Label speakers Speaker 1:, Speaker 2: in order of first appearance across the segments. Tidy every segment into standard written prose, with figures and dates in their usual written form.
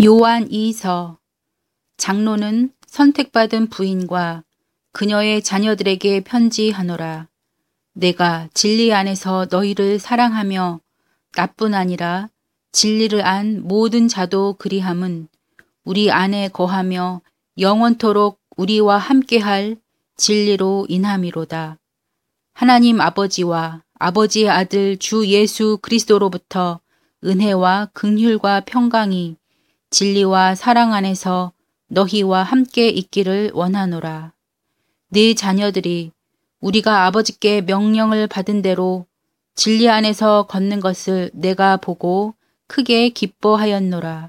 Speaker 1: 요한 2서. 장로는 선택받은 부인과 그녀의 자녀들에게 편지하노라. 내가 진리 안에서 너희를 사랑하며 나뿐 아니라 진리를 안 모든 자도 그리함은 우리 안에 거하며 영원토록 우리와 함께할 진리로 인함이로다. 하나님 아버지와 아버지의 아들 주 예수 그리스도로부터 은혜와 긍휼과 평강이 진리와 사랑 안에서 너희와 함께 있기를 원하노라. 네 자녀들이 우리가 아버지께 명령을 받은 대로 진리 안에서 걷는 것을 내가 보고 크게 기뻐하였노라.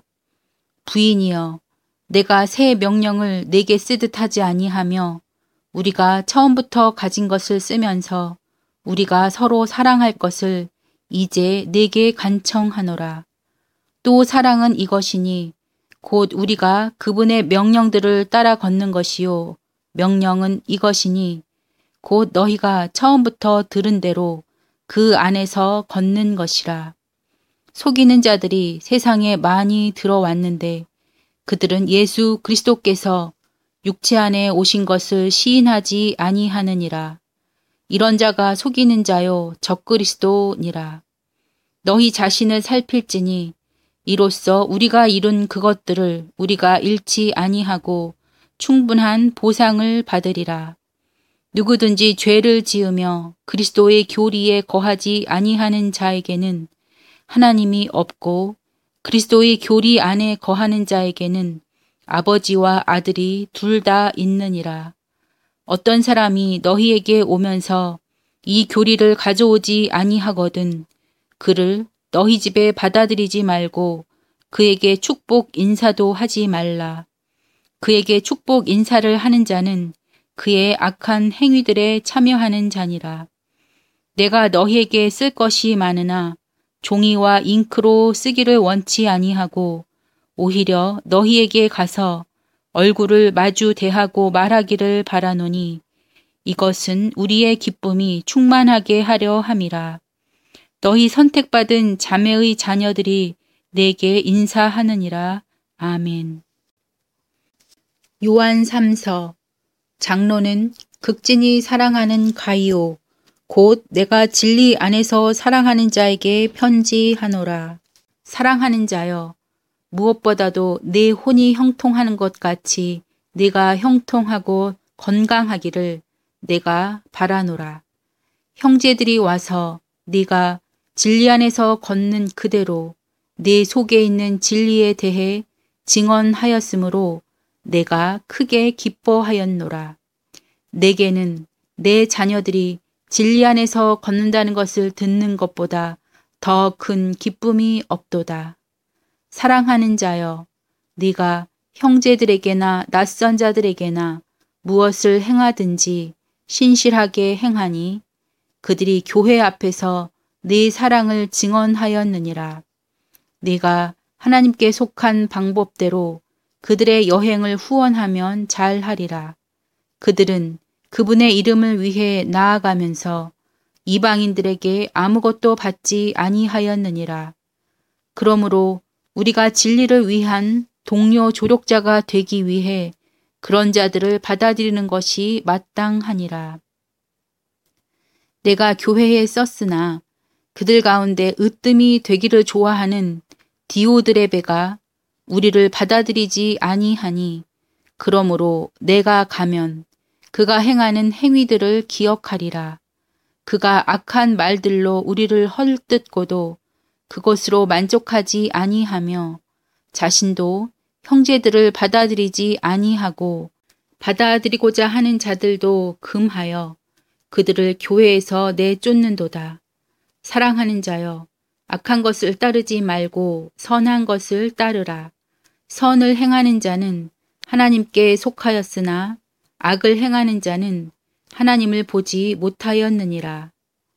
Speaker 1: 부인이여, 내가 새 명령을 내게 쓰듯 하지 아니하며 우리가 처음부터 가진 것을 쓰면서 우리가 서로 사랑할 것을 이제 내게 간청하노라. 또 사랑은 이것이니 곧 우리가 그분의 명령들을 따라 걷는 것이요. 명령은 이것이니 곧 너희가 처음부터 들은 대로 그 안에서 걷는 것이라. 속이는 자들이 세상에 많이 들어왔는데 그들은 예수 그리스도께서 육체 안에 오신 것을 시인하지 아니하느니라. 이런 자가 속이는 자요 적그리스도니라. 너희 자신을 살필지니 이로써 우리가 이룬 그것들을 우리가 잃지 아니하고 충분한 보상을 받으리라. 누구든지 죄를 지으며 그리스도의 교리에 거하지 아니하는 자에게는 하나님이 없고 그리스도의 교리 안에 거하는 자에게는 아버지와 아들이 둘 다 있느니라. 어떤 사람이 너희에게 오면서 이 교리를 가져오지 아니하거든 그를 너희 집에 받아들이지 말고 그에게 축복 인사도 하지 말라. 그에게 축복 인사를 하는 자는 그의 악한 행위들에 참여하는 자니라. 내가 너희에게 쓸 것이 많으나 종이와 잉크로 쓰기를 원치 아니하고 오히려 너희에게 가서 얼굴을 마주 대하고 말하기를 바라노니 이것은 우리의 기쁨이 충만하게 하려 함이라. 너희 선택받은 자매의 자녀들이 내게 인사하느니라. 아멘. 요한 3서. 장로는 극진히 사랑하는 가이오 곧 내가 진리 안에서 사랑하는 자에게 편지하노라. 사랑하는 자여, 무엇보다도 내 혼이 형통하는 것 같이 네가 형통하고 건강하기를 내가 바라노라. 형제들이 와서 네가 진리 안에서 걷는 그대로 내 속에 있는 진리에 대해 증언하였으므로 내가 크게 기뻐하였노라. 내게는 내 자녀들이 진리 안에서 걷는다는 것을 듣는 것보다 더 큰 기쁨이 없도다. 사랑하는 자여, 네가 형제들에게나 낯선 자들에게나 무엇을 행하든지 신실하게 행하니 그들이 교회 앞에서 네 사랑을 증언하였느니라. 네가 하나님께 속한 방법대로 그들의 여행을 후원하면 잘하리라. 그들은 그분의 이름을 위해 나아가면서 이방인들에게 아무것도 받지 아니하였느니라. 그러므로 우리가 진리를 위한 동료 조력자가 되기 위해 그런 자들을 받아들이는 것이 마땅하니라. 내가 교회에 썼으나 그들 가운데 으뜸이 되기를 좋아하는 디오드레베가 우리를 받아들이지 아니하니 그러므로 내가 가면 그가 행하는 행위들을 기억하리라. 그가 악한 말들로 우리를 헐뜯고도 그것으로 만족하지 아니하며 자신도 형제들을 받아들이지 아니하고 받아들이고자 하는 자들도 금하여 그들을 교회에서 내쫓는도다. 사랑하는 자여, 악한 것을 따르지 말고 선한 것을 따르라. 선을 행하는 자는 하나님께 속하였으나 악을 행하는 자는 하나님을 보지 못하였느니라.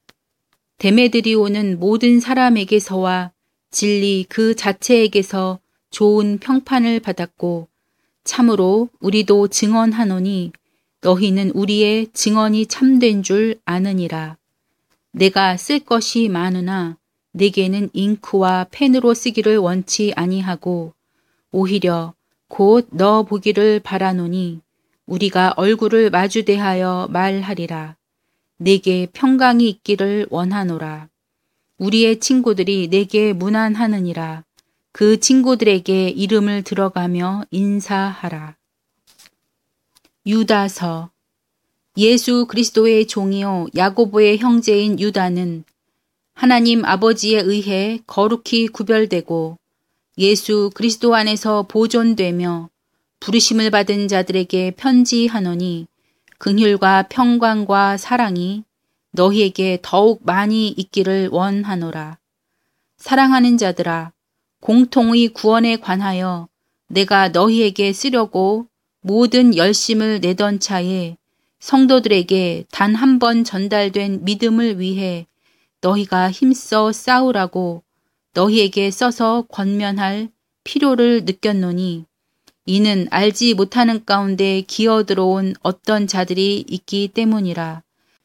Speaker 1: 데메드리오는 모든 사람에게서와 진리 그 자체에게서 좋은 평판을 받았고 참으로 우리도 증언하노니 너희는 우리의 증언이 참된 줄 아느니라. 내가 쓸 것이 많으나 내게는 잉크와 펜으로 쓰기를 원치 아니하고 오히려 곧 너 보기를 바라노니 우리가 얼굴을 마주대하여 말하리라. 내게 평강이 있기를 원하노라. 우리의 친구들이 내게 문안하느니라. 그 친구들에게 이름을 들어가며 인사하라. 유다서. 예수 그리스도의 종이요 야고보의 형제인 유다는 하나님 아버지에 의해 거룩히 구별되고 예수 그리스도 안에서 보존되며 부르심을 받은 자들에게 편지하노니 긍휼과 평강과 사랑이 너희에게 더욱 많이 있기를 원하노라. 사랑하는 자들아, 공통의 구원에 관하여 내가 너희에게 쓰려고 모든 열심을 내던 차에 성도들에게 단 한 번 전달된 믿음을 위해 너희가 힘써 싸우라고 너희에게 써서 권면할 필요를 느꼈노니 이는 알지 못하는 가운데 기어들어온 어떤 자들이 있기 때문이라.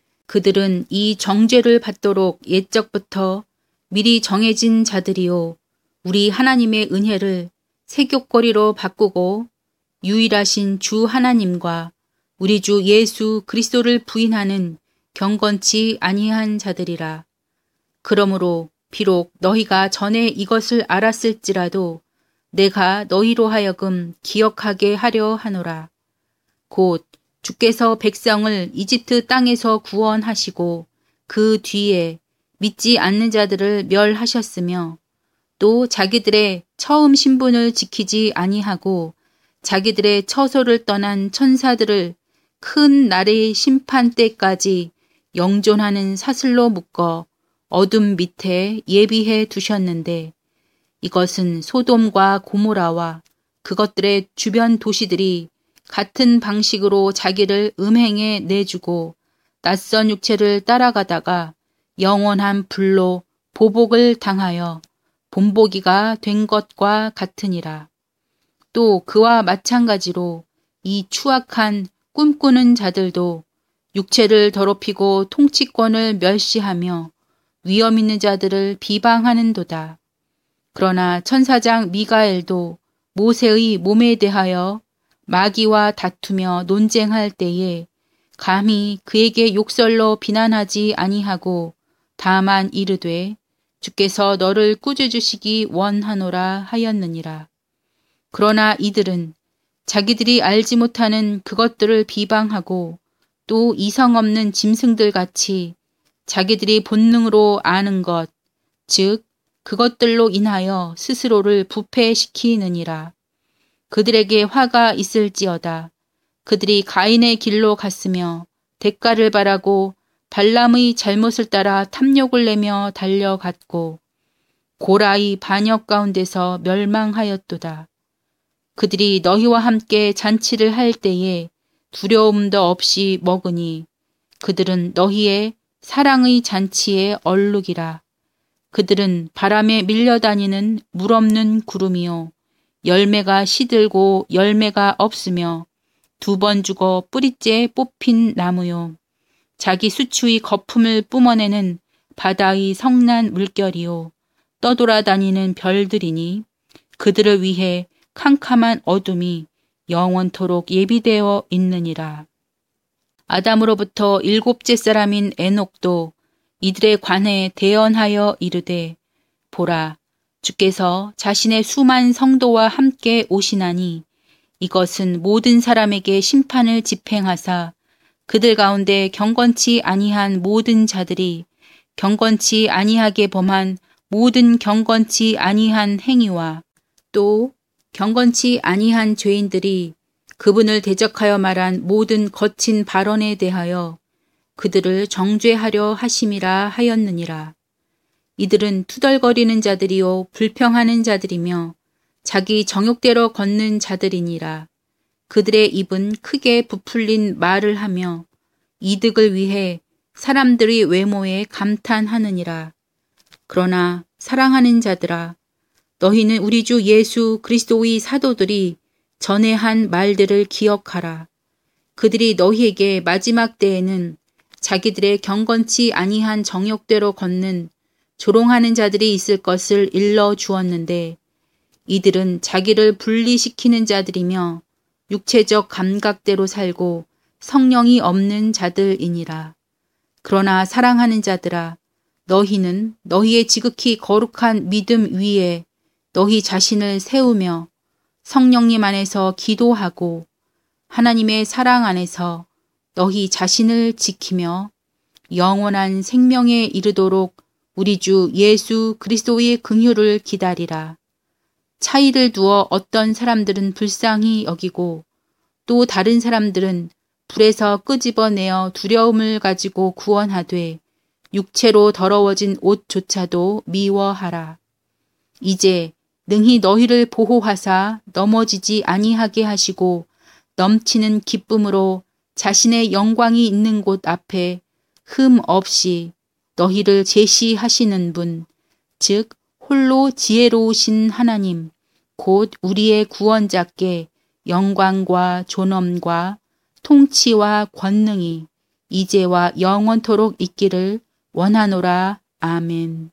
Speaker 1: 그들은 이 정죄를 받도록 옛적부터 미리 정해진 자들이요 우리 하나님의 은혜를 세귑거리로 바꾸고 유일하신 주 하나님과 우리 주 예수 그리스도를 부인하는 경건치 아니한 자들이라. 그러므로 비록 너희가 전에 이것을 알았을지라도 내가 너희로 하여금 기억하게 하려 하노라. 곧 주께서 백성을 이집트 땅에서 구원하시고 그 뒤에 믿지 않는 자들을 멸하셨으며 또 자기들의 처음 신분을 지키지 아니하고 자기들의 처소를 떠난 천사들을 큰 날의 심판 때까지 영존하는 사슬로 묶어 어둠 밑에 예비해 두셨는데 이것은 소돔과 고모라와 그것들의 주변 도시들이 같은 방식으로 자기를 음행에 내주고 낯선 육체를 따라가다가 영원한 불로 보복을 당하여 본보기가 된 것과 같으니라. 또 그와 마찬가지로 이 추악한 꿈꾸는 자들도 육체를 더럽히고 통치권을 멸시하며 위엄 있는 자들을 비방하는도다. 그러나 천사장 미가엘도 모세의 몸에 대하여 마귀와 다투며 논쟁할 때에 감히 그에게 욕설로 비난하지 아니하고 다만 이르되 주께서 너를 꾸짖으시기 원하노라 하였느니라. 그러나 이들은 자기들이 알지 못하는 그것들을 비방하고 또 이성 없는 짐승들 같이 자기들이 본능으로 아는 것, 즉 그것들로 인하여 스스로를 부패시키느니라. 그들에게 화가 있을지어다. 그들이 가인의 길로 갔으며 대가를 바라고 발람의 잘못을 따라 탐욕을 내며 달려갔고 고라의 반역 가운데서 멸망하였도다. 그들이 너희와 함께 잔치를 할 때에 두려움도 없이 먹으니 그들은 너희의 사랑의 잔치에 얼룩이라. 그들은 바람에 밀려다니는 물 없는 구름이요 열매가 시들고 열매가 없으며 2번 죽어 뿌리째 뽑힌 나무요 자기 수추의 거품을 뿜어내는 바다의 성난 물결이요 떠돌아다니는 별들이니 그들을 위해 캄캄한 어둠이 영원토록 예비되어 있느니라. 아담으로부터 7째 사람인 에녹도 이들에 관해 대언하여 이르되 보라 주께서 자신의 수만 성도와 함께 오시나니 이것은 모든 사람에게 심판을 집행하사 그들 가운데 경건치 아니한 모든 자들이 경건치 아니하게 범한 모든 경건치 아니한 행위와 또 경건치 아니한 죄인들이 그분을 대적하여 말한 모든 거친 발언에 대하여 그들을 정죄하려 하심이라 하였느니라. 이들은 투덜거리는 자들이요 불평하는 자들이며 자기 정욕대로 걷는 자들이니라. 그들의 입은 크게 부풀린 말을 하며 이득을 위해 사람들의 외모에 감탄하느니라. 그러나 사랑하는 자들아 너희는 우리 주 예수 그리스도의 사도들이 전에 한 말들을 기억하라. 그들이 너희에게 마지막 때에는 자기들의 경건치 아니한 정욕대로 걷는 조롱하는 자들이 있을 것을 일러 주었는데 이들은 자기를 분리시키는 자들이며 육체적 감각대로 살고 성령이 없는 자들이니라. 그러나 사랑하는 자들아, 너희는 너희의 지극히 거룩한 믿음 위에 너희 자신을 세우며 성령님 안에서 기도하고 하나님의 사랑 안에서 너희 자신을 지키며 영원한 생명에 이르도록 우리 주 예수 그리스도의 긍휼을 기다리라. 차이를 두어 어떤 사람들은 불쌍히 여기고 또 다른 사람들은 불에서 끄집어내어 두려움을 가지고 구원하되 육체로 더러워진 옷조차도 미워하라. 이제 능히 너희를 보호하사 넘어지지 아니하게 하시고 넘치는 기쁨으로 자신의 영광이 있는 곳 앞에 흠 없이 너희를 제시하시는 분, 즉 홀로 지혜로우신 하나님, 곧 우리의 구원자께 영광과 존엄과 통치와 권능이 이제와 영원토록 있기를 원하노라. 아멘.